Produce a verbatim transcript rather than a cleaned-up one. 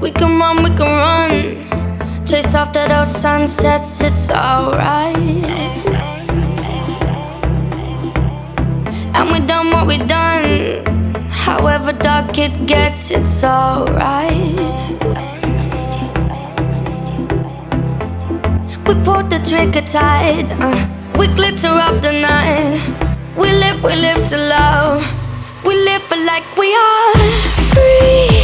We can run, we can run. Chase after those sunsets, it's alright. And we done what we done. However dark it gets, it's alright. We pulled the trigger tight, uh, we glitter up the night. We live, we live to love. We live for like we are free.